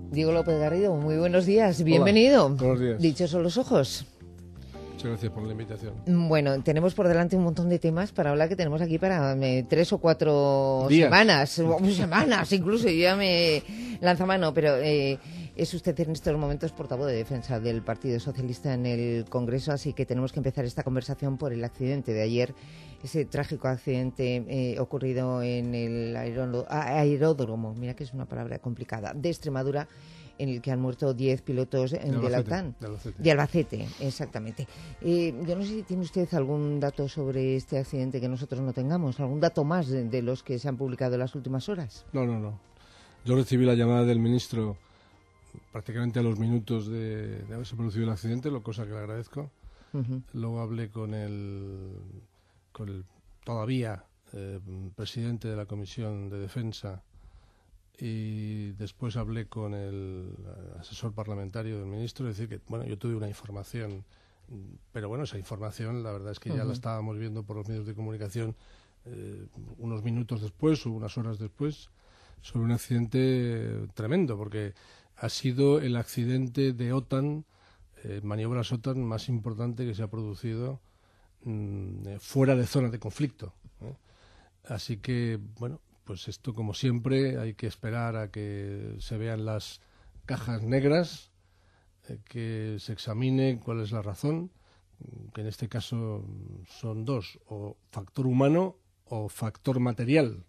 Diego López Garrido, muy buenos días, bienvenido. Hola, buenos días. Dichos son los ojos. Muchas gracias por la invitación. Bueno, tenemos por delante un montón de temas para hablar que tenemos aquí para 3 o 4 días. Semanas incluso, yo ya me lanzo mano, pero es usted en estos momentos portavoz de defensa del Partido Socialista en el Congreso, así que tenemos que empezar esta conversación por el accidente de ayer, ese trágico accidente ocurrido en el aeródromo, mira que es una palabra complicada, de Extremadura, en el que han muerto 10 pilotos de la OTAN. De Albacete, exactamente. Yo no sé si tiene usted algún dato sobre este accidente que nosotros no tengamos, algún dato más de los que se han publicado en las últimas horas. No. Yo recibí la llamada del ministro prácticamente a los minutos de haberse producido el accidente, cosa que le agradezco. Luego hablé con el todavía presidente de la Comisión de Defensa, y después hablé con el asesor parlamentario del ministro, es decir, que bueno, yo tuve una información, pero bueno, esa información la verdad es que ya la estábamos viendo por los medios de comunicación unos minutos después o unas horas después, sobre un accidente tremendo, porque ha sido el accidente de OTAN, maniobras OTAN más importante que se ha producido fuera de zonas de conflicto. Así que, bueno, pues esto, como siempre, hay que esperar a que se vean las cajas negras, que se examine cuál es la razón, que en este caso son dos, o factor humano o factor material.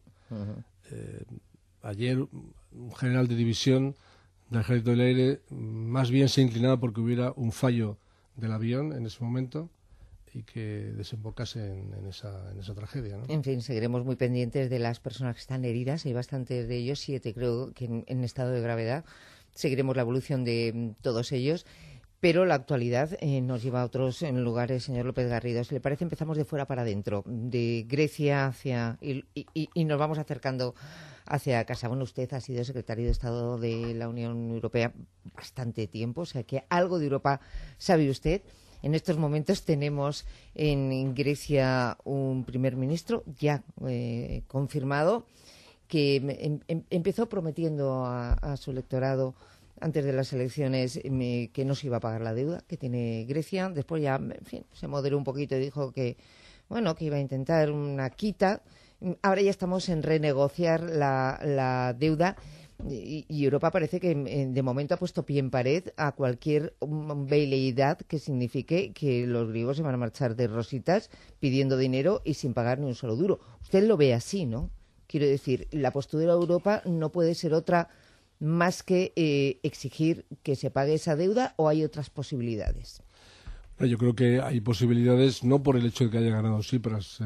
Ayer un general de división del Ejército del Aire más bien se inclinaba porque hubiera un fallo del avión en ese momento y que desembocase en esa tragedia, ¿no? En fin, seguiremos muy pendientes de las personas que están heridas. Hay bastantes de ellos, 7 creo que en estado de gravedad. Seguiremos la evolución de todos ellos. Pero la actualidad nos lleva a otros lugares, señor López Garrido. Si le parece, empezamos de fuera para adentro, de Grecia hacia... y nos vamos acercando hacia casa. Bueno, usted ha sido secretario de Estado de la Unión Europea bastante tiempo, o sea que algo de Europa sabe usted. En estos momentos tenemos en Grecia un primer ministro ya confirmado que empezó prometiendo a su electorado antes de las elecciones que no se iba a pagar la deuda que tiene Grecia. Después ya, en fin, se moderó un poquito y dijo que, bueno, que iba a intentar una quita. Ahora ya estamos en renegociar la deuda. Y Europa parece que de momento ha puesto pie en pared a cualquier veleidad que signifique que los griegos se van a marchar de rositas pidiendo dinero y sin pagar ni un solo duro. Usted lo ve así, ¿no? Quiero decir, la postura de Europa no puede ser otra más que exigir que se pague esa deuda, ¿o hay otras posibilidades? Yo creo que hay posibilidades, no por el hecho de que haya ganado Tsipras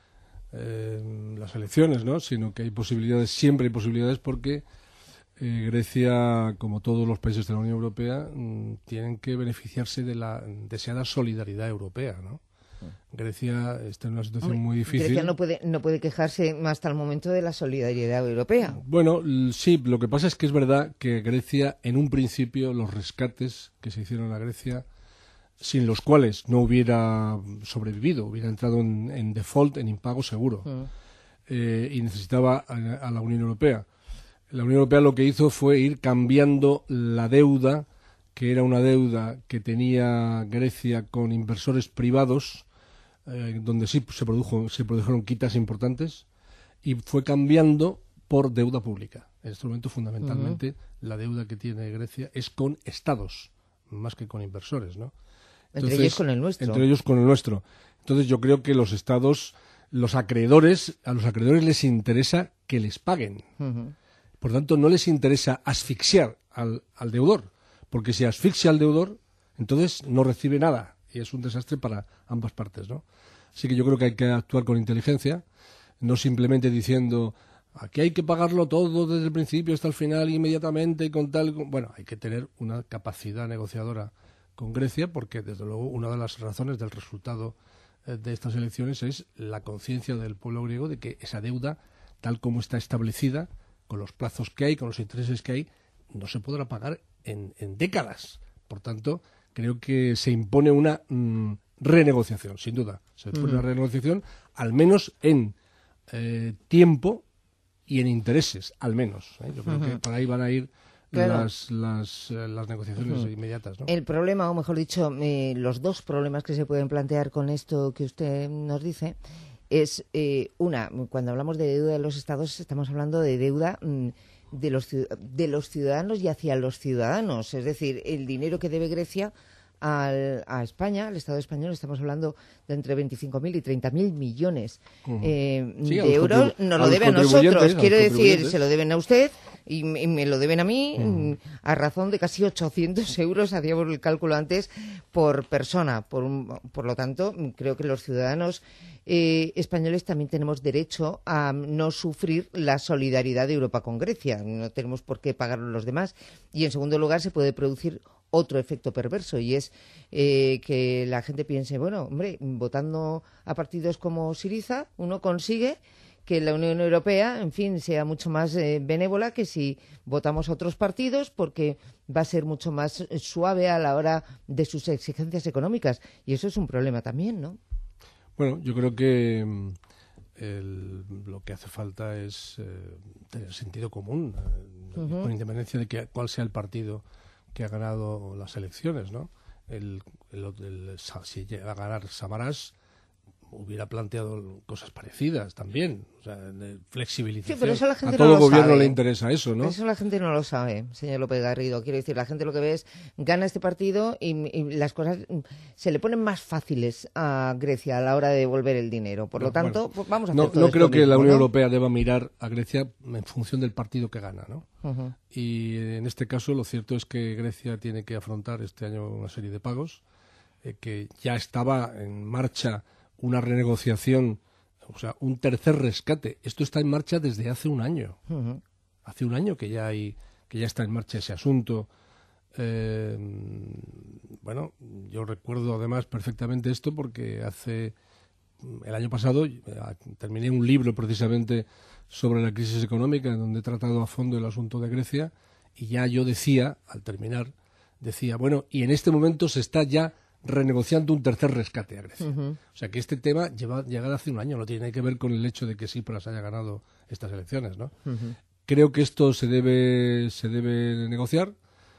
las elecciones, ¿no? Sino que hay posibilidades, siempre hay posibilidades, porque Grecia, como todos los países de la Unión Europea, tienen que beneficiarse de la deseada solidaridad europea, ¿no? Grecia está en una situación muy difícil. Grecia no puede quejarse hasta el momento de la solidaridad europea. Bueno, sí, lo que pasa es que es verdad que Grecia, en un principio, los rescates que se hicieron a Grecia, sin los cuales no hubiera sobrevivido, hubiera entrado en default, en impago seguro, y necesitaba a la Unión Europea. La Unión Europea lo que hizo fue ir cambiando la deuda, que era una deuda que tenía Grecia con inversores privados, donde sí se produjeron quitas importantes, y fue cambiando por deuda pública. En este momento, fundamentalmente, la deuda que tiene Grecia es con estados, más que con inversores, ¿no? Entonces, entre ellos con el nuestro. Entre ellos con el nuestro. Entonces yo creo que los estados, a los acreedores les interesa que les paguen. Por tanto, no les interesa asfixiar al deudor, porque si asfixia al deudor, entonces no recibe nada, y es un desastre para ambas partes, ¿no? Así que yo creo que hay que actuar con inteligencia, no simplemente diciendo aquí hay que pagarlo todo desde el principio hasta el final inmediatamente y con tal. Bueno, hay que tener una capacidad negociadora con Grecia, porque desde luego una de las razones del resultado de estas elecciones es la conciencia del pueblo griego de que esa deuda, tal como está establecida, con los plazos que hay, con los intereses que hay, no se podrá pagar en décadas. Por tanto, creo que se impone una renegociación, sin duda. Se impone una renegociación, al menos en tiempo y en intereses, al menos. Yo creo que por ahí van a ir Claro. las negociaciones inmediatas, ¿no? El problema, o mejor dicho, los dos problemas que se pueden plantear con esto que usted nos dice es, cuando hablamos de deuda de los Estados, estamos hablando de deuda de los ciudadanos y hacia los ciudadanos. Es decir, el dinero que debe Grecia a España, al Estado español, estamos hablando de entre 25.000 y 30.000 millones de euros, nos lo debe a nosotros. Quiero decir, se lo deben a usted y me lo deben a mí a razón de casi 800 euros, hacíamos el cálculo antes, por persona. Por lo tanto, creo que los ciudadanos españoles también tenemos derecho a no sufrir la solidaridad de Europa con Grecia. No tenemos por qué pagarlo los demás. Y, en segundo lugar, se puede producir otro efecto perverso, y es que la gente piense, bueno, hombre, votando a partidos como Syriza, uno consigue que la Unión Europea, en fin, sea mucho más benévola que si votamos a otros partidos, porque va a ser mucho más suave a la hora de sus exigencias económicas. Y eso es un problema también, ¿no? Bueno, yo creo que lo que hace falta es tener sentido común, con independencia de cuál sea el partido que ha ganado las elecciones, ¿no? Si llega a ganar Samaras, hubiera planteado cosas parecidas también, o sea, de flexibilización. Sí, pero eso la gente a todo no lo gobierno sabe. le interesa eso, ¿no? Eso la gente no lo sabe, señor López Garrido. Quiero decir, la gente lo que ve es, gana este partido y las cosas se le ponen más fáciles a Grecia a la hora de devolver el dinero. Por lo tanto, pues vamos a hacer todo no esto creo que mismo, la Unión ¿no? Europea deba mirar a Grecia en función del partido que gana, ¿no? Y en este caso lo cierto es que Grecia tiene que afrontar este año una serie de pagos, que ya estaba en marcha una renegociación, o sea, un tercer rescate. Esto está en marcha desde hace un año. Hace un año que ya está en marcha ese asunto. Bueno, yo recuerdo además perfectamente esto porque el año pasado terminé un libro precisamente sobre la crisis económica, en donde he tratado a fondo el asunto de Grecia, y ya yo decía, al terminar, bueno, y en este momento se está ya renegociando un tercer rescate a Grecia. O sea que este tema llega hace un año, no tiene que ver con el hecho de que Tsipras haya ganado estas elecciones, ¿no? Creo que esto se debe negociar.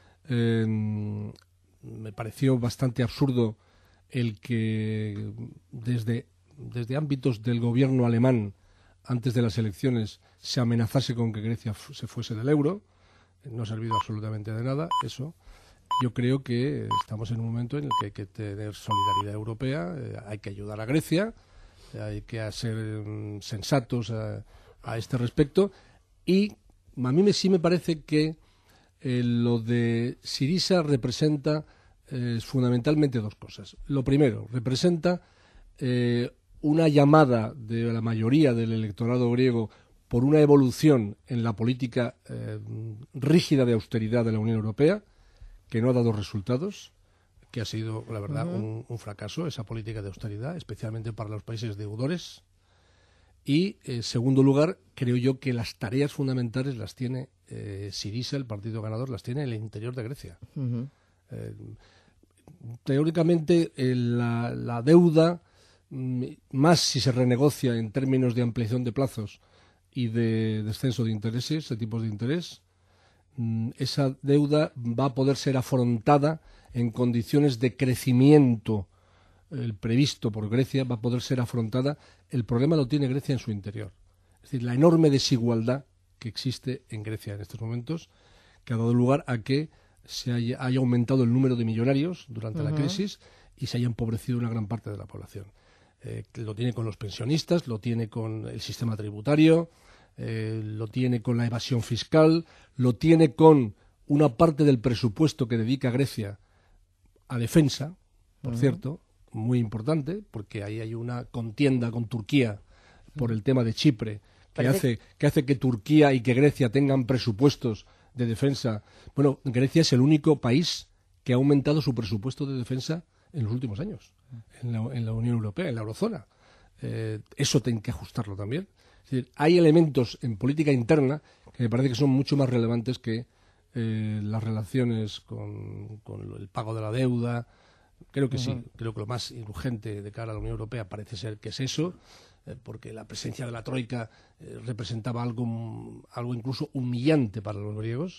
Me pareció bastante absurdo el que desde ámbitos del gobierno alemán, antes de las elecciones, se amenazase con que Grecia se fuese del euro. No ha servido absolutamente de nada eso. Yo creo que estamos en un momento en el que hay que tener solidaridad europea, hay que ayudar a Grecia, hay que ser sensatos a este respecto, y a mí sí me parece que lo de Syriza representa fundamentalmente dos cosas. Lo primero, representa una llamada de la mayoría del electorado griego por una evolución en la política rígida de austeridad de la Unión Europea, que no ha dado resultados, que ha sido, la verdad, un fracaso esa política de austeridad, especialmente para los países deudores. Y, en segundo lugar, creo yo que las tareas fundamentales las tiene Syriza, el partido ganador, las tiene en el interior de Grecia. Teóricamente, la deuda, más si se renegocia en términos de ampliación de plazos y de descenso de intereses, de tipos de interés, esa deuda va a poder ser afrontada en condiciones de crecimiento previsto por Grecia, va a poder ser afrontada. El problema lo tiene Grecia en su interior. Es decir, la enorme desigualdad que existe en Grecia en estos momentos, que ha dado lugar a que haya aumentado el número de millonarios durante la crisis y se haya empobrecido una gran parte de la población. Lo tiene con los pensionistas, lo tiene con el sistema tributario, lo tiene con la evasión fiscal, lo tiene con una parte del presupuesto que dedica Grecia a defensa, por cierto, muy importante, porque ahí hay una contienda con Turquía por el tema de Chipre, que hace que Turquía y que Grecia tengan presupuestos de defensa. Bueno, Grecia es el único país que ha aumentado su presupuesto de defensa en los últimos años, en la Unión Europea, en la eurozona. Eso tiene que ajustarlo también. Es decir, hay elementos en política interna que me parece que son mucho más relevantes que las relaciones con el pago de la deuda. Creo que sí, creo que lo más urgente de cara a la Unión Europea parece ser que es eso, porque la presencia de la Troika representaba algo incluso humillante para los griegos,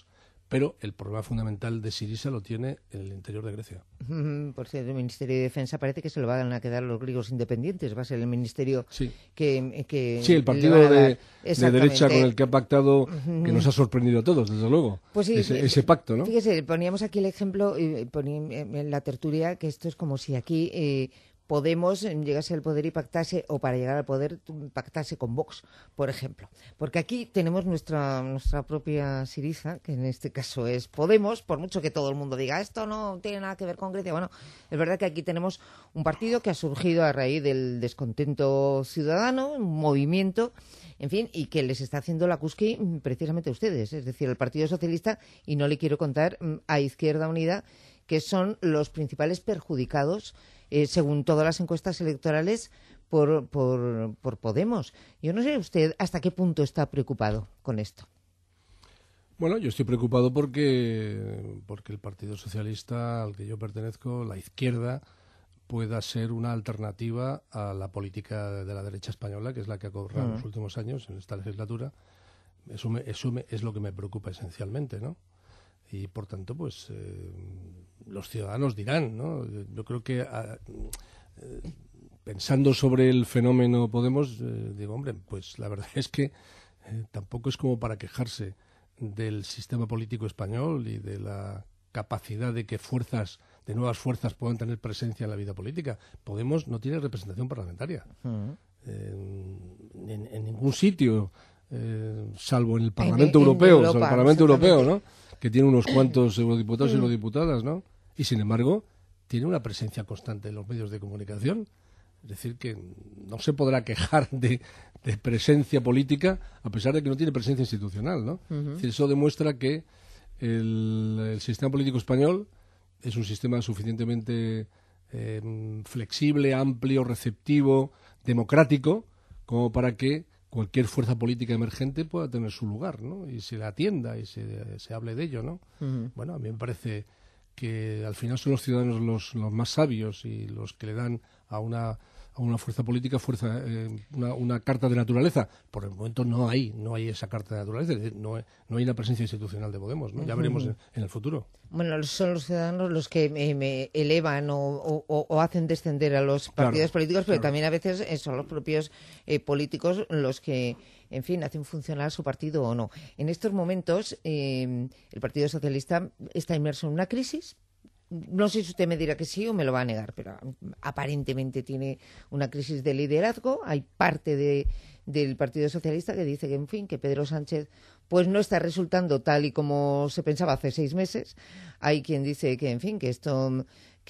Pero el problema fundamental de Syriza lo tiene en el interior de Grecia. Por cierto, el Ministerio de Defensa parece que se lo van a quedar los griegos independientes. Va a ser el ministerio que sí, el partido de derecha con el que ha pactado, que nos ha sorprendido a todos, desde luego. Pues sí, ese pacto, ¿no? Fíjese, poníamos aquí el ejemplo, en la tertulia, que esto es como si aquí Podemos llegase al poder y pactase, o para llegar al poder pactase con Vox, por ejemplo. Porque aquí tenemos nuestra propia Syriza, que en este caso es Podemos, por mucho que todo el mundo diga esto no tiene nada que ver con Grecia. Bueno, es verdad que aquí tenemos un partido que ha surgido a raíz del descontento ciudadano, un movimiento, en fin, y que les está haciendo la cusqui precisamente a ustedes, es decir, al Partido Socialista, y no le quiero contar a Izquierda Unida, que son los principales perjudicados, según todas las encuestas electorales, por Podemos. Yo no sé usted hasta qué punto está preocupado con esto. Bueno, yo estoy preocupado porque el Partido Socialista al que yo pertenezco, la izquierda, pueda ser una alternativa a la política de la derecha española, que es la que ha gobernado en los últimos años en esta legislatura. Eso es lo que me preocupa esencialmente, ¿no? Y por tanto, pues los ciudadanos dirán, ¿no? Yo creo que pensando sobre el fenómeno Podemos, digo, hombre, pues la verdad es que tampoco es como para quejarse del sistema político español y de la capacidad de que nuevas fuerzas puedan tener presencia en la vida política. Podemos no tiene representación parlamentaria en ningún sitio, salvo en el Parlamento Europeo, Europa, el Parlamento Europeo, ¿no? Que tiene unos cuantos eurodiputados y eurodiputadas, ¿no? Y sin embargo, tiene una presencia constante en los medios de comunicación. Es decir, que no se podrá quejar de presencia política a pesar de que no tiene presencia institucional, ¿no? Es decir, eso demuestra que el sistema político español es un sistema suficientemente flexible, amplio, receptivo, democrático, como para que cualquier fuerza política emergente pueda tener su lugar, ¿no? Y se le atienda y se hable de ello, ¿no? Bueno, a mí me parece que al final son los ciudadanos los más sabios y los que le dan a una fuerza política una carta de naturaleza. Por el momento no hay esa carta de naturaleza, es decir, no hay una presencia institucional de Podemos, ¿no? Ya veremos en el futuro. Bueno, son los ciudadanos los que me elevan o hacen descender a los partidos políticos, pero también a veces son los propios políticos los que, en fin, hacen funcionar su partido o no. En estos momentos, el Partido Socialista está inmerso en una crisis. No sé si usted me dirá que sí o me lo va a negar, pero aparentemente tiene una crisis de liderazgo. Hay parte del Partido Socialista que dice que, en fin, que Pedro Sánchez pues no está resultando tal y como se pensaba hace 6 meses. Hay quien dice que, en fin, que esto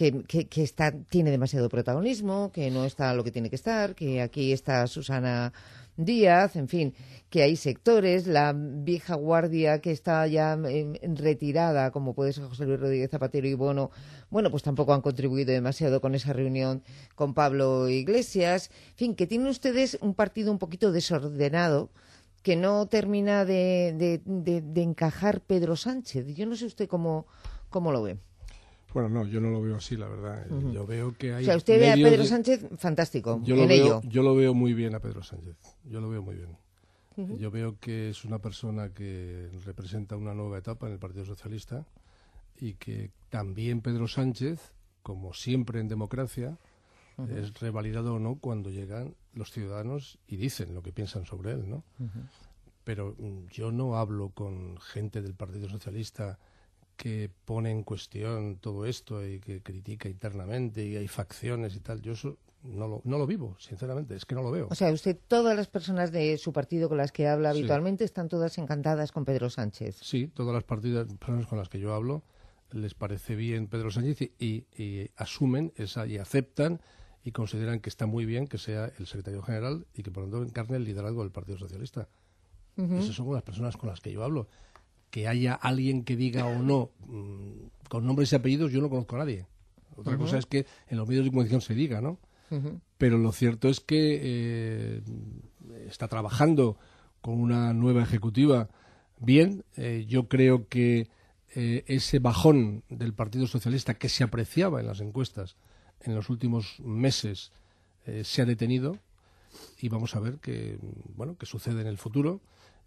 tiene demasiado protagonismo, que no está lo que tiene que estar, que aquí está Susana Díaz, en fin, que hay sectores, la vieja guardia que está ya retirada, como puede ser José Luis Rodríguez Zapatero y Bono, bueno, pues tampoco han contribuido demasiado con esa reunión con Pablo Iglesias. En fin, que tienen ustedes un partido un poquito desordenado, que no termina de encajar Pedro Sánchez. Yo no sé usted cómo lo ve. Bueno, no, yo no lo veo así, la verdad. Yo veo que hay... O sea, usted ve a Pedro Sánchez fantástico Yo lo veo muy bien a Pedro Sánchez. Yo lo veo muy bien. Yo veo que es una persona que representa una nueva etapa en el Partido Socialista y que también Pedro Sánchez, como siempre en democracia, es revalidado o no cuando llegan los ciudadanos y dicen lo que piensan sobre él, ¿no? Pero yo no hablo con gente del Partido Socialista que pone en cuestión todo esto y que critica internamente y hay facciones y tal. Yo eso no lo vivo, sinceramente, es que no lo veo. O sea, todas las personas de su partido con las que habla habitualmente están todas encantadas con Pedro Sánchez. Sí, todas las personas con las que yo hablo les parece bien Pedro Sánchez y asumen y aceptan y consideran que está muy bien que sea el secretario general y que por lo tanto encarne el liderazgo del Partido Socialista. Esas son las personas con las que yo hablo. Que haya alguien que diga o no con nombres y apellidos, yo no conozco a nadie. Otra cosa es que en los medios de comunicación se diga, ¿no? Pero lo cierto es que está trabajando con una nueva ejecutiva bien. Yo creo que ese bajón del Partido Socialista que se apreciaba en las encuestas en los últimos meses se ha detenido y vamos a ver qué sucede en el futuro.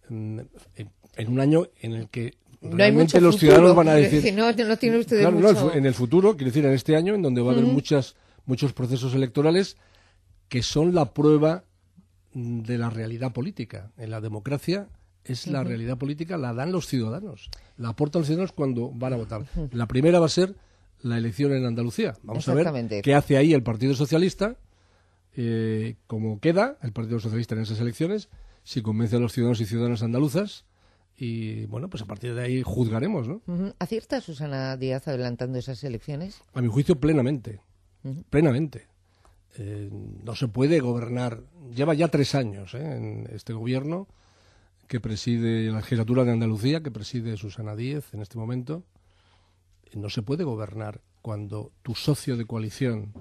en un año en el que no hay realmente mucho los futuro, ciudadanos van a decir... No tiene usted Claro, mucho... no, en el futuro, quiero decir, en este año, en donde va a haber muchos procesos electorales que son la prueba de la realidad política. En la democracia es la realidad política, la dan los ciudadanos, la aportan los ciudadanos cuando van a votar. La primera va a ser la elección en Andalucía. Vamos a ver qué hace ahí el Partido Socialista, cómo queda el Partido Socialista en esas elecciones, si convence a los ciudadanos y ciudadanas andaluzas, y bueno, pues a partir de ahí juzgaremos, ¿no? ¿Acierta Susana Díaz adelantando esas elecciones? A mi juicio, plenamente. Plenamente. No se puede gobernar. Lleva ya 3 años en este gobierno que preside la legislatura de Andalucía, que preside Susana Díaz en este momento. No se puede gobernar cuando tu socio de coalición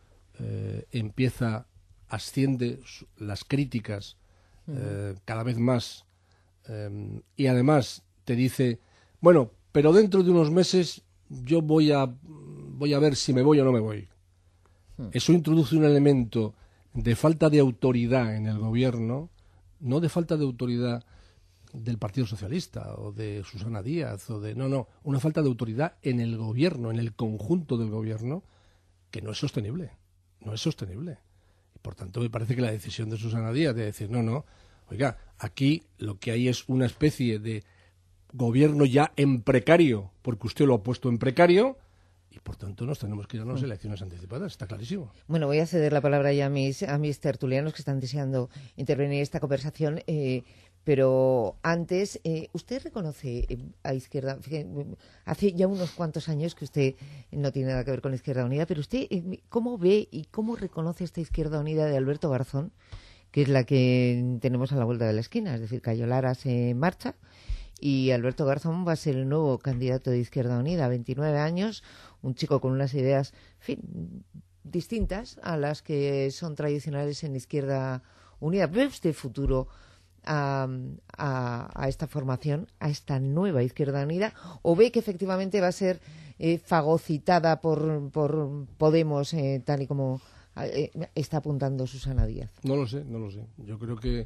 asciende las críticas cada vez más, y además te dice, bueno, pero dentro de unos meses yo voy a ver si me voy o no me voy. Eso introduce un elemento de falta de autoridad en el gobierno, no de falta de autoridad del Partido Socialista o de Susana Díaz una falta de autoridad en el gobierno, en el conjunto del gobierno, que no es sostenible. Y por tanto me parece que la decisión de Susana Díaz de decir oiga, aquí lo que hay es una especie de gobierno ya en precario, porque usted lo ha puesto en precario, y por tanto nos tenemos que ir a unas elecciones anticipadas, está clarísimo. Bueno, voy a ceder la palabra ya a mis tertulianos que están deseando intervenir en esta conversación, pero antes, ¿usted reconoce a Izquierda? Hace ya unos cuantos años que usted no tiene nada que ver con Izquierda Unida, pero usted, ¿cómo ve y cómo reconoce esta Izquierda Unida de Alberto Garzón, que es la que tenemos a la vuelta de la esquina? Es decir, Cayo Lara se marcha y Alberto Garzón va a ser el nuevo candidato de Izquierda Unida, 29 años, un chico con unas ideas, en fin, distintas a las que son tradicionales en Izquierda Unida. ¿Ve usted futuro a esta formación, a esta nueva Izquierda Unida, o ve que efectivamente va a ser fagocitada por Podemos, tal y como está apuntando Susana Díaz? No lo sé. Yo creo que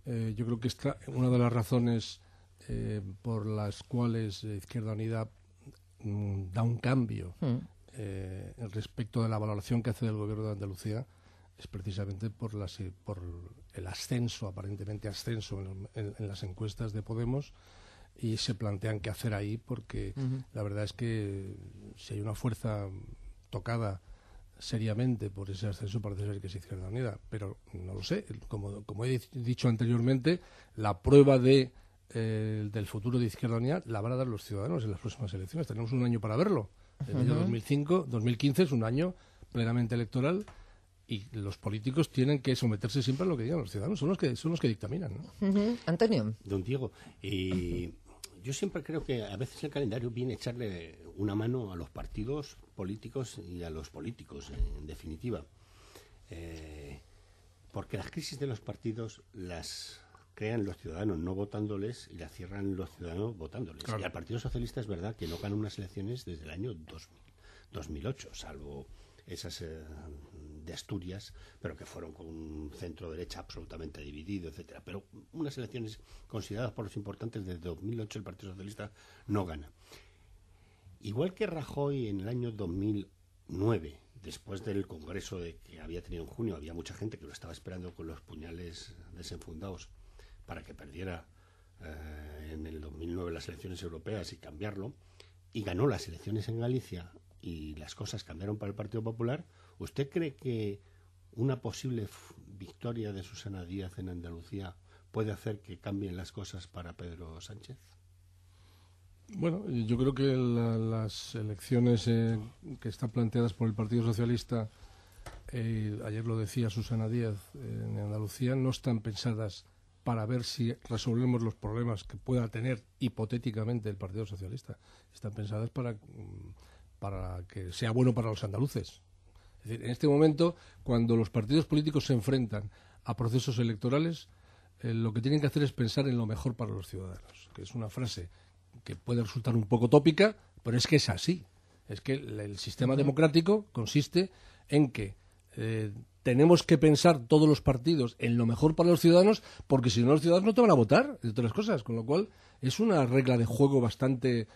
una de las razones por las cuales Izquierda Unida da un cambio respecto de la valoración que hace del gobierno de Andalucía es precisamente por el aparentemente ascenso en las encuestas de Podemos, y se plantean qué hacer ahí, porque la verdad es que si hay una fuerza tocada seriamente por ese ascenso, parece ser que es Izquierda Unida, pero no lo sé. Como he dicho anteriormente, la prueba del futuro de Izquierda Unida la van a dar los ciudadanos en las próximas elecciones. Tenemos un año para verlo. El año 2015 es un año plenamente electoral, y los políticos tienen que someterse siempre a lo que digan los ciudadanos. Son los que dictaminan, ¿no? Antonio. Don Diego, yo siempre creo que a veces el calendario viene a echarle una mano a los partidos políticos y a los políticos, en definitiva. Porque las crisis de los partidos las crean los ciudadanos no votándoles y las cierran los ciudadanos votándoles. Claro. Y al Partido Socialista es verdad que no gana unas elecciones desde el año 2008, salvo esas de Asturias, pero que fueron con un centro derecha absolutamente dividido, etcétera. Pero unas elecciones consideradas por los importantes desde 2008 el Partido Socialista no gana. Igual que Rajoy en el año 2009, después del congreso que había tenido en junio, había mucha gente que lo estaba esperando con los puñales desenfundados para que perdiera en el 2009 las elecciones europeas y cambiarlo, y ganó las elecciones en Galicia y las cosas cambiaron para el Partido Popular. ¿Usted cree que una posible victoria de Susana Díaz en Andalucía puede hacer que cambien las cosas para Pedro Sánchez? Bueno, yo creo que las elecciones que están planteadas por el Partido Socialista, ayer lo decía Susana Díaz, en Andalucía, no están pensadas para ver si resolvemos los problemas que pueda tener hipotéticamente el Partido Socialista. Están pensadas para que sea bueno para los andaluces. Es decir, en este momento, cuando los partidos políticos se enfrentan a procesos electorales, lo que tienen que hacer es pensar en lo mejor para los ciudadanos, que es una frase que puede resultar un poco tópica, pero es que es así. Es que el sistema democrático consiste en que tenemos que pensar todos los partidos en lo mejor para los ciudadanos, porque si no los ciudadanos no te van a votar, entre otras cosas, con lo cual es una regla de juego bastante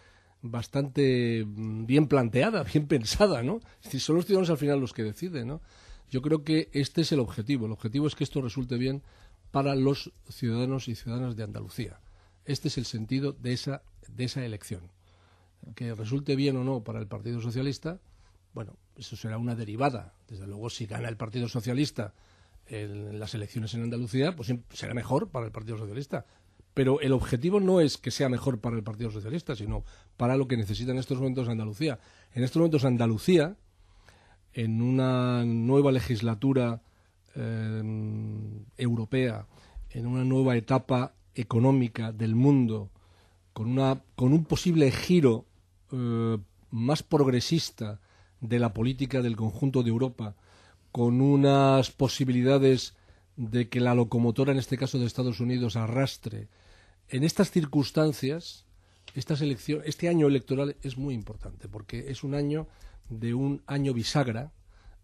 bien planteada, bien pensada, ¿no? Es decir, son los ciudadanos al final los que deciden, ¿no? Yo creo que este es el objetivo. El objetivo es que esto resulte bien para los ciudadanos y ciudadanas de Andalucía. Este es el sentido de esa elección. Que resulte bien o no para el Partido Socialista, bueno, eso será una derivada. Desde luego, si gana el Partido Socialista en las elecciones en Andalucía, pues será mejor para el Partido Socialista. Pero el objetivo no es que sea mejor para el Partido Socialista, sino para lo que necesita en estos momentos Andalucía. En estos momentos Andalucía, en una nueva legislatura europea, en una nueva etapa económica del mundo, con un posible giro más progresista de la política del conjunto de Europa, con unas posibilidades de que la locomotora, en este caso de Estados Unidos, arrastre. En estas circunstancias, este año electoral es muy importante, porque es un año bisagra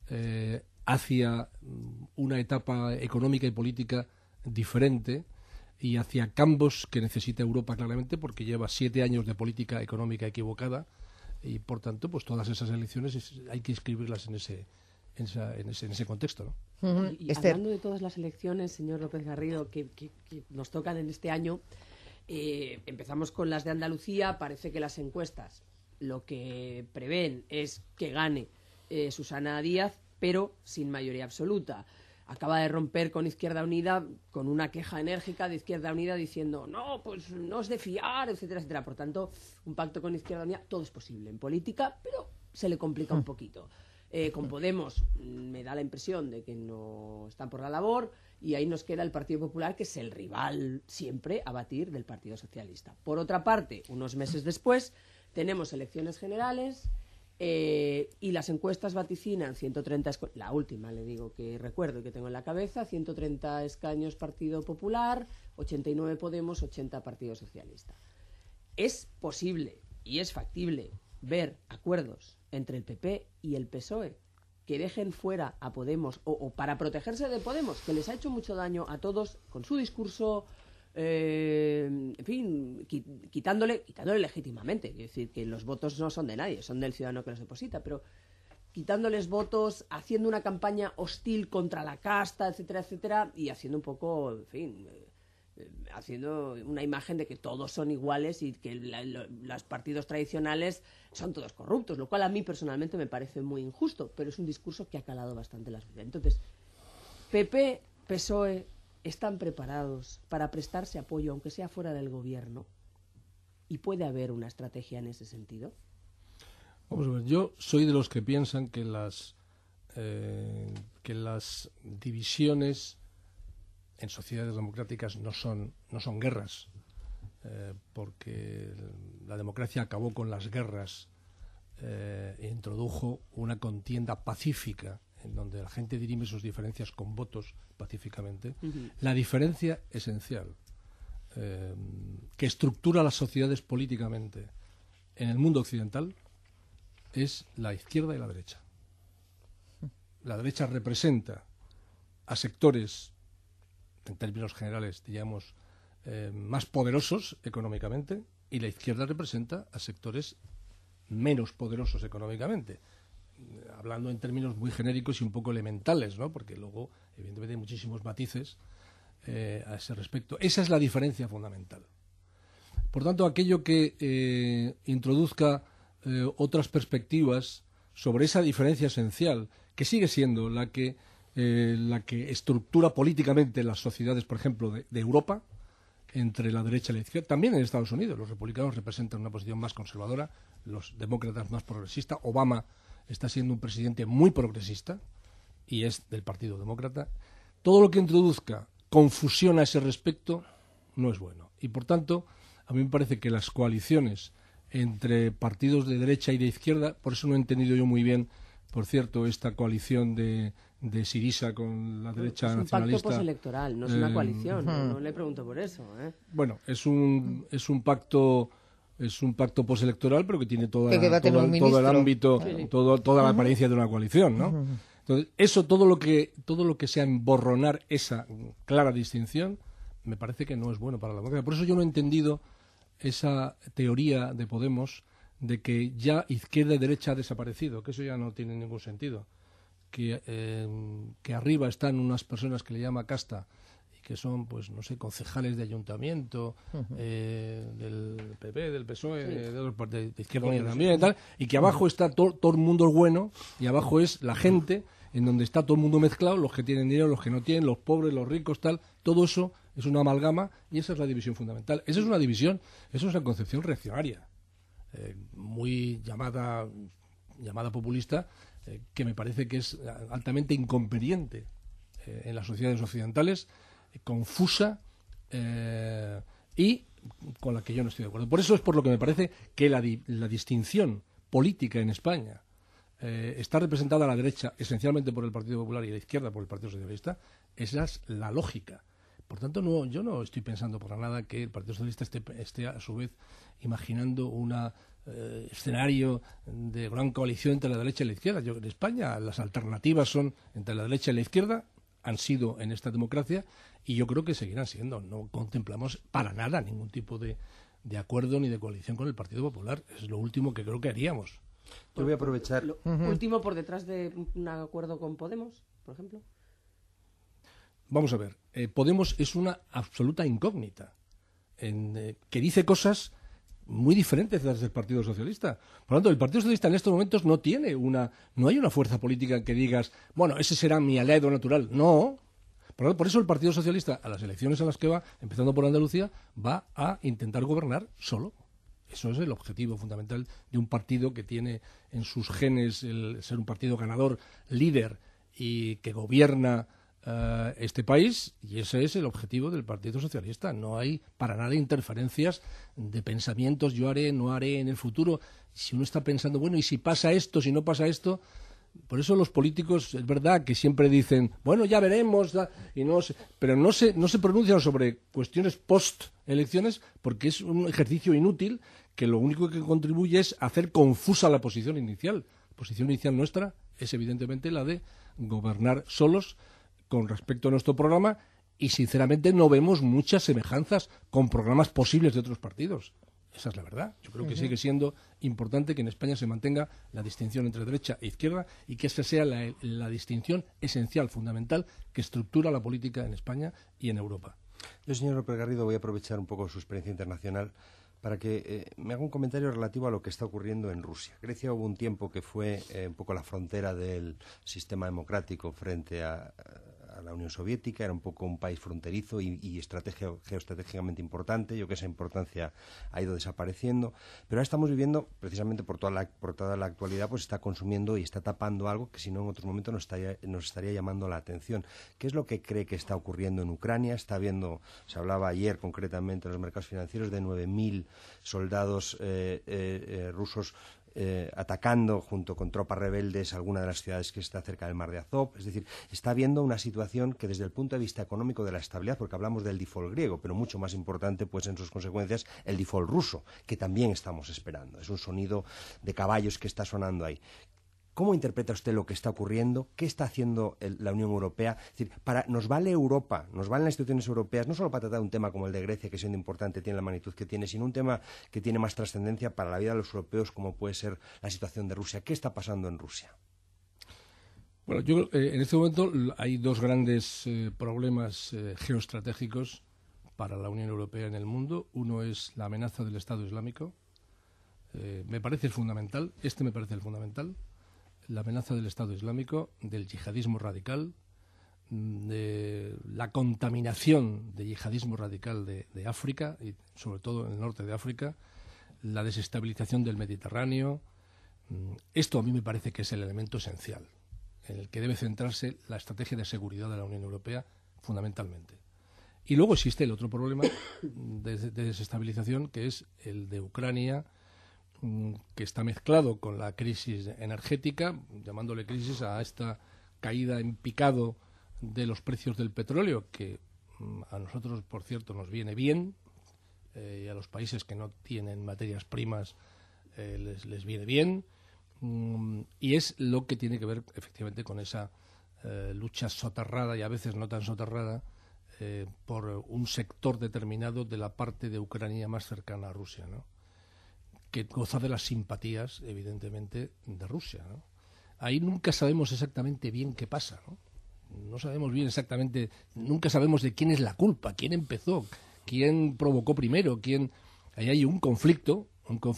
hacia una etapa económica y política diferente y hacia cambios que necesita Europa claramente, porque lleva 7 años de política económica equivocada y, por tanto, pues todas esas elecciones hay que inscribirlas en ese contexto, ¿no? Y hablando de todas las elecciones, señor López Garrido, que nos tocan en este año, empezamos con las de Andalucía. Parece que las encuestas lo que prevén es que gane Susana Díaz, pero sin mayoría absoluta. Acaba de romper con Izquierda Unida, con una queja enérgica de Izquierda Unida diciendo no, pues no es de fiar, etcétera, etcétera. Por tanto, un pacto con Izquierda Unida, todo es posible en política, pero se le complica un poquito. Con Podemos me da la impresión de que no están por la labor, y ahí nos queda el Partido Popular, que es el rival siempre a batir del Partido Socialista. Por otra parte, unos meses después, tenemos elecciones generales, y las encuestas vaticinan 130 la última, le digo, que recuerdo y que tengo en la cabeza, 130 escaños Partido Popular, 89 Podemos, 80 Partido Socialista. Es posible y es factible ver acuerdos entre el PP y el PSOE que dejen fuera a Podemos, o para protegerse de Podemos, que les ha hecho mucho daño a todos con su discurso, en fin, quitándole legítimamente. Es decir, que los votos no son de nadie, son del ciudadano que los deposita, pero quitándoles votos, haciendo una campaña hostil contra la casta, etcétera, etcétera, y haciendo un poco, en fin, haciendo una imagen de que todos son iguales y que los partidos tradicionales son todos corruptos, lo cual a mí personalmente me parece muy injusto, pero es un discurso que ha calado bastante las vidas. Entonces, PP, PSOE, ¿están preparados para prestarse apoyo, aunque sea fuera del gobierno? ¿Y puede haber una estrategia en ese sentido? Vamos a ver, yo soy de los que piensan que las divisiones en sociedades democráticas no son guerras, porque la democracia acabó con las guerras e introdujo una contienda pacífica en donde la gente dirime sus diferencias con votos pacíficamente. La diferencia esencial que estructura las sociedades políticamente en el mundo occidental es la izquierda y la derecha. La derecha representa a sectores, en términos generales, digamos, más poderosos económicamente, y la izquierda representa a sectores menos poderosos económicamente, hablando en términos muy genéricos y un poco elementales, ¿no? Porque luego, evidentemente, hay muchísimos matices a ese respecto. Esa es la diferencia fundamental. Por tanto, aquello que introduzca otras perspectivas sobre esa diferencia esencial, que sigue siendo la que estructura políticamente las sociedades, por ejemplo, de Europa, entre la derecha y la izquierda. También en Estados Unidos los republicanos representan una posición más conservadora, los demócratas más progresistas. Obama está siendo un presidente muy progresista y es del Partido Demócrata. Todo lo que introduzca confusión a ese respecto no es bueno. Y, por tanto, a mí me parece que las coaliciones entre partidos de derecha y de izquierda, por eso no he entendido yo muy bien, por cierto, esta coalición de Syriza con la derecha nacionalista. Es un pacto postelectoral, no es una coalición, no le pregunto por eso. Bueno, es un pacto postelectoral, pero que tiene todo el ámbito, toda la apariencia de una coalición, ¿no? Entonces, eso, todo lo que sea emborronar esa clara distinción, me parece que no es bueno para la democracia. Por eso yo no he entendido esa teoría de Podemos de que ya izquierda y derecha ha desaparecido, que eso ya no tiene ningún sentido. Que arriba están unas personas que le llama casta y que son, pues no sé, concejales de ayuntamiento, del PP, del PSOE, de Izquierda Unida también y tal, y que abajo está todo el mundo bueno, y abajo es la gente, en donde está todo el mundo mezclado, los que tienen dinero, los que no tienen, los pobres, los ricos, tal, todo eso es una amalgama, y esa es la división fundamental. Esa es una división, eso es una concepción reaccionaria, muy llamada populista, que me parece que es altamente inconveniente en las sociedades occidentales, confusa y con la que yo no estoy de acuerdo. Por eso es por lo que me parece que la distinción política en España está representada a la derecha esencialmente por el Partido Popular y a la izquierda por el Partido Socialista. Esa es la lógica. Por tanto, yo no estoy pensando por nada que el Partido Socialista esté a su vez imaginando un escenario de gran coalición entre la derecha y la izquierda. En España las alternativas son entre la derecha y la izquierda, han sido en esta democracia, y yo creo que seguirán siendo. No contemplamos para nada ningún tipo de acuerdo ni de coalición con el Partido Popular. Es lo último que creo que haríamos. Yo voy a aprovechar... Último, por detrás de un acuerdo con Podemos, por ejemplo. Vamos a ver, Podemos es una absoluta incógnita, que dice cosas muy diferentes de las del Partido Socialista. Por lo tanto, el Partido Socialista en estos momentos no hay una fuerza política que digas, bueno, ese será mi aliado natural. No. Por eso el Partido Socialista, a las elecciones a las que va, empezando por Andalucía, va a intentar gobernar solo. Eso es el objetivo fundamental de un partido que tiene en sus genes el ser un partido ganador, líder y que gobierna este país, y ese es el objetivo del Partido Socialista. No hay para nada interferencias de pensamientos, yo haré, no haré en el futuro. Si uno está pensando, bueno, ¿y si pasa esto, si no pasa esto? Por eso los políticos, es verdad que siempre dicen, bueno, ya veremos, y pero no se pronuncian sobre cuestiones post-elecciones, porque es un ejercicio inútil que lo único que contribuye es hacer confusa la posición inicial. La posición inicial nuestra es evidentemente la de gobernar solos con respecto a nuestro programa, y sinceramente no vemos muchas semejanzas con programas posibles de otros partidos. Esa es la verdad. Yo creo que sigue siendo importante que en España se mantenga la distinción entre derecha e izquierda, y que esa sea la distinción esencial, fundamental, que estructura la política en España y en Europa. Yo, señor López Garrido, voy a aprovechar un poco su experiencia internacional para que me haga un comentario relativo a lo que está ocurriendo en Rusia. Grecia hubo un tiempo que fue un poco la frontera del sistema democrático frente a la Unión Soviética, era un poco un país fronterizo y geoestratégicamente importante. Yo creo que esa importancia ha ido desapareciendo, pero ahora estamos viviendo, precisamente por toda la actualidad, pues está consumiendo y está tapando algo que si no en otros momentos nos estaría llamando la atención. ¿Qué es lo que cree que está ocurriendo en Ucrania? Se hablaba ayer concretamente en los mercados financieros de 9.000 soldados rusos atacando junto con tropas rebeldes alguna de las ciudades que está cerca del mar de Azov. Es decir, está habiendo una situación que desde el punto de vista económico de la estabilidad, porque hablamos del default griego, pero mucho más importante pues en sus consecuencias el default ruso, que también estamos esperando. Es un sonido de caballos que está sonando ahí. ¿Cómo interpreta usted lo que está ocurriendo? ¿Qué está haciendo la Unión Europea? Es decir, ¿nos vale Europa, nos valen las instituciones europeas, no solo para tratar un tema como el de Grecia, que siendo importante tiene la magnitud que tiene, sino un tema que tiene más trascendencia para la vida de los europeos, como puede ser la situación de Rusia? ¿Qué está pasando en Rusia? Bueno, yo en este momento hay dos grandes problemas geoestratégicos para la Unión Europea en el mundo. Uno es la amenaza del Estado Islámico. Me parece fundamental, la amenaza del Estado Islámico, del yihadismo radical, de la contaminación de yihadismo radical de África, y sobre todo en el norte de África, la desestabilización del Mediterráneo. Esto a mí me parece que es el elemento esencial en el que debe centrarse la estrategia de seguridad de la Unión Europea fundamentalmente. Y luego existe el otro problema de desestabilización, que es el de Ucrania, que está mezclado con la crisis energética, llamándole crisis a esta caída en picado de los precios del petróleo, que a nosotros, por cierto, nos viene bien, y a los países que no tienen materias primas les viene bien, Y es lo que tiene que ver efectivamente con esa lucha soterrada y a veces no tan soterrada por un sector determinado de la parte de Ucrania más cercana a Rusia, ¿no? Que goza de las simpatías, evidentemente, de Rusia, ¿no? Ahí nunca sabemos exactamente bien qué pasa, ¿no? No sabemos bien exactamente, nunca sabemos de quién es la culpa, quién empezó, quién provocó primero, quién... Ahí hay un conflicto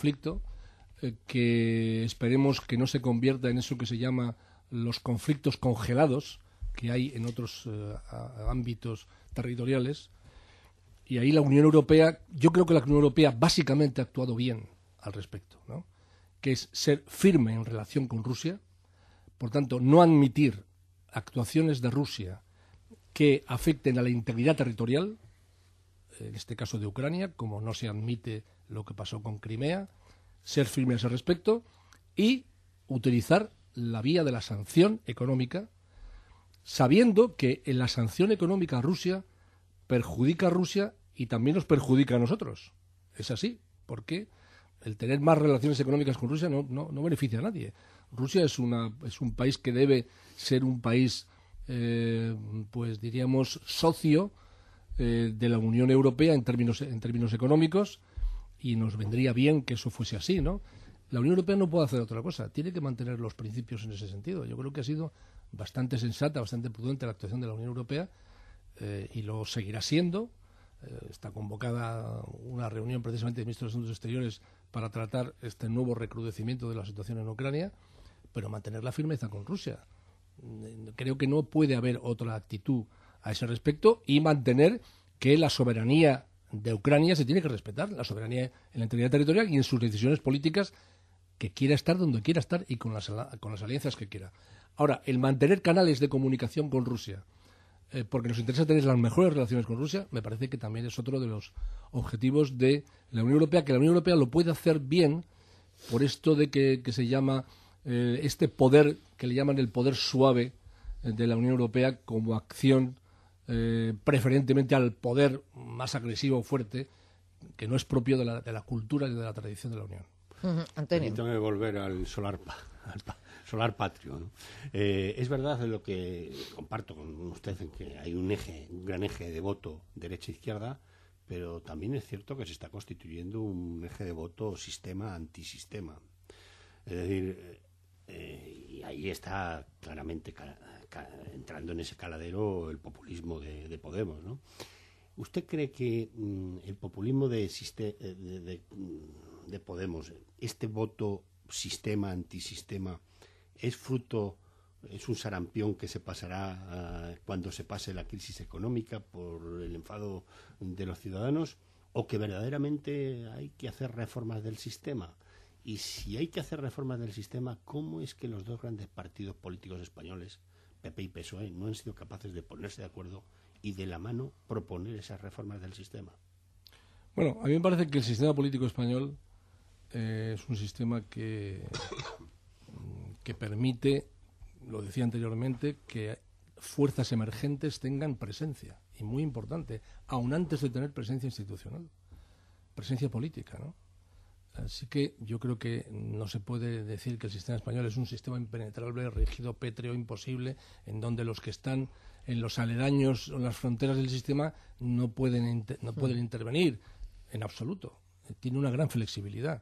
que esperemos que no se convierta en eso que se llama los conflictos congelados que hay en otros ámbitos territoriales. Y ahí la Unión Europea, yo creo que la Unión Europea básicamente ha actuado bien al respecto, ¿no? Que es ser firme en relación con Rusia, por tanto, no admitir actuaciones de Rusia que afecten a la integridad territorial, en este caso de Ucrania, como no se admite lo que pasó con Crimea, ser firme a ese respecto y utilizar la vía de la sanción económica, sabiendo que en la sanción económica a Rusia perjudica a Rusia y también nos perjudica a nosotros. Es así, porque el tener más relaciones económicas con Rusia no beneficia a nadie. Rusia es un país que debe ser un país, pues diríamos, socio de la Unión Europea en términos económicos, y nos vendría bien que eso fuese así, ¿no? La Unión Europea no puede hacer otra cosa, tiene que mantener los principios en ese sentido. Yo creo que ha sido bastante sensata, bastante prudente la actuación de la Unión Europea, y lo seguirá siendo. Está convocada una reunión precisamente de ministros de Asuntos Exteriores para tratar este nuevo recrudecimiento de la situación en Ucrania, pero mantener la firmeza con Rusia. Creo que no puede haber otra actitud a ese respecto, y mantener que la soberanía de Ucrania se tiene que respetar, la soberanía en la integridad territorial y en sus decisiones políticas, que quiera estar donde quiera estar y con las alianzas que quiera. Ahora, el mantener canales de comunicación con Rusia, porque nos interesa tener las mejores relaciones con Rusia, me parece que también es otro de los objetivos de la Unión Europea, que la Unión Europea lo puede hacer bien por esto de que se llama este poder, que le llaman el poder suave de la Unión Europea, como acción preferentemente al poder más agresivo o fuerte, que no es propio de la cultura y de la tradición de la Unión. Antonio. Tengo que volver al solar patrio, ¿no? Es verdad lo que comparto con usted, en que hay un gran eje de voto derecha-izquierda, pero también es cierto que se está constituyendo un eje de voto sistema-antisistema. Es decir, y ahí está claramente entrando en ese caladero el populismo de Podemos, ¿no? ¿Usted cree que el populismo de Podemos, este voto sistema-antisistema, es un sarampión que se pasará cuando se pase la crisis económica por el enfado de los ciudadanos, o que verdaderamente hay que hacer reformas del sistema? Y si hay que hacer reformas del sistema, ¿cómo es que los dos grandes partidos políticos españoles, PP y PSOE, no han sido capaces de ponerse de acuerdo y de la mano proponer esas reformas del sistema? Bueno, a mí me parece que el sistema político español es un sistema que permite, lo decía anteriormente, que fuerzas emergentes tengan presencia, y muy importante, aún antes de tener presencia institucional, presencia política, ¿no? Así que yo creo que no se puede decir que el sistema español es un sistema impenetrable, rígido, pétreo, imposible, en donde los que están en los aledaños o en las fronteras del sistema no pueden intervenir en absoluto. Tiene una gran flexibilidad,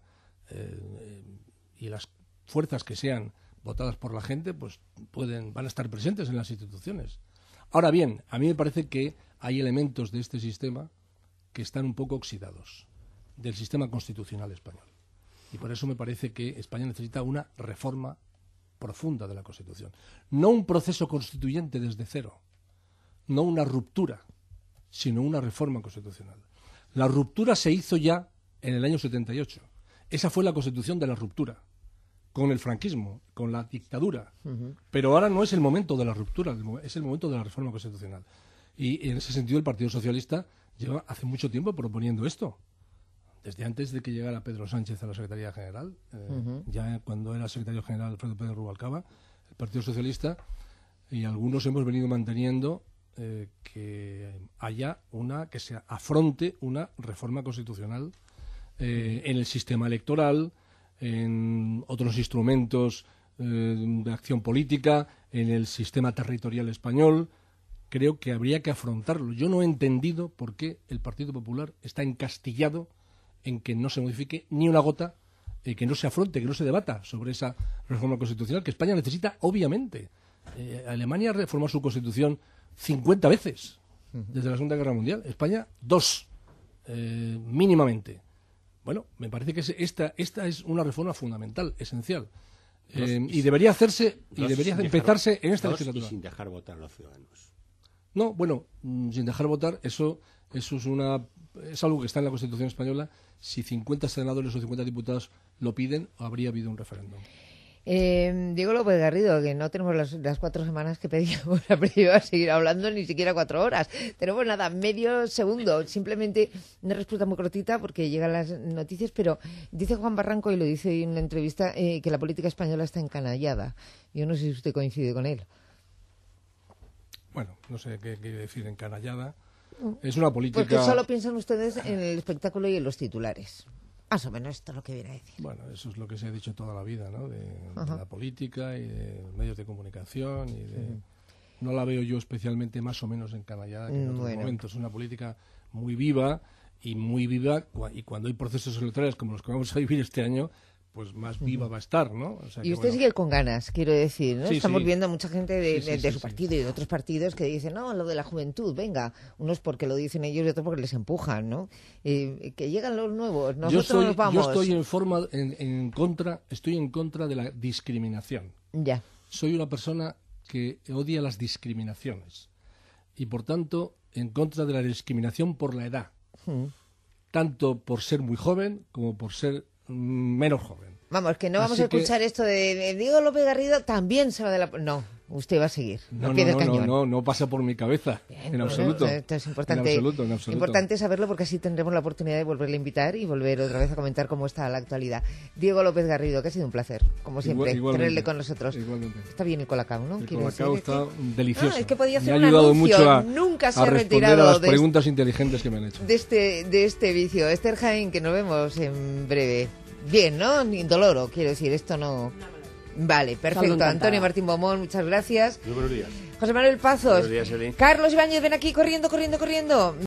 y las fuerzas que sean votadas por la gente pues van a estar presentes en las instituciones. Ahora bien, a mí me parece que hay elementos de este sistema que están un poco oxidados del sistema constitucional español. Y por eso me parece que España necesita una reforma profunda de la Constitución. No un proceso constituyente desde cero, no una ruptura, sino una reforma constitucional. La ruptura se hizo ya en el año 78. Esa fue la Constitución de la ruptura, con el franquismo, con la dictadura. Pero ahora no es el momento de la ruptura, es el momento de la reforma constitucional. Y en ese sentido el Partido Socialista lleva hace mucho tiempo proponiendo esto. Desde antes de que llegara Pedro Sánchez a la Secretaría General, ya cuando era secretario general Alfredo Pérez Rubalcaba, el Partido Socialista y algunos hemos venido manteniendo que se afronte una reforma constitucional en el sistema electoral, en otros instrumentos de acción política, en el sistema territorial español. Creo que habría que afrontarlo. Yo no he entendido por qué el Partido Popular está encastillado en que no se modifique ni una gota, que no se afronte, que no se debata sobre esa reforma constitucional que España necesita, obviamente. Alemania reformó su constitución 50 veces desde la Segunda Guerra Mundial. España, 2, mínimamente. Bueno, me parece que esta es una reforma fundamental, esencial. Y debería hacerse, empezarse en esta legislatura. Y sin dejar votar a los ciudadanos. No, bueno, sin dejar votar, eso es algo que está en la Constitución española. Si 50 senadores o 50 diputados lo piden, habría habido un referéndum. Diego López Garrido, que no tenemos las 4 semanas que pedíamos, pero iba a seguir hablando ni siquiera 4 horas. Tenemos nada, medio segundo, simplemente una respuesta muy cortita porque llegan las noticias, pero dice Juan Barranco, y lo dice en una entrevista, que la política española está encanallada. Yo no sé si usted coincide con él. Bueno, no sé qué quiere decir encanallada. Es una política... Porque solo piensan ustedes en el espectáculo y en los titulares. Más o menos esto es lo que viene a decir. Bueno, eso es lo que se ha dicho toda la vida, ¿no? De la política y de medios de comunicación y de... No la veo yo especialmente más o menos encanallada que en otros momentos. Es una política muy viva, y cuando hay procesos electorales como los que vamos a vivir este año, pues más viva va a estar, ¿no? O sea, y usted sigue con ganas, quiero decir, ¿no? Sí, Estamos sí. viendo a mucha gente de su partido y de otros partidos que dicen, no, lo de la juventud, venga, unos porque lo dicen ellos y otros porque les empujan, ¿no? Que llegan los nuevos, nosotros nos vamos. Yo estoy estoy en contra de la discriminación. Ya. Soy una persona que odia las discriminaciones y, por tanto, en contra de la discriminación por la edad, tanto por ser muy joven como por ser menos joven. Vamos, que no vamos a escuchar esto de Diego López Garrido también se va de la... No, usted va a seguir. No pasa por mi cabeza, en absoluto. Esto es importante. En absoluto. Importante saberlo porque así tendremos la oportunidad de volverle a invitar y volver otra vez a comentar cómo está la actualidad. Diego López Garrido, que ha sido un placer, como siempre, tenerle con nosotros. Igualmente. Está bien el Colacao, ¿no? El Colacao está delicioso. Es que podía hacer me ha un ayudado anuncio. mucho Nunca se a ha responder retirado a las preguntas inteligentes que me han hecho. de este vicio. Esther Jaén, que nos vemos en breve. Bien, ¿no? Indoloro, quiero decir, esto no... Vale, perfecto. Antonio Martín Beaumont, muchas gracias. Muy buenos días. José Manuel Pazos. Buenos días, Eli. Carlos Ibáñez, ven aquí corriendo.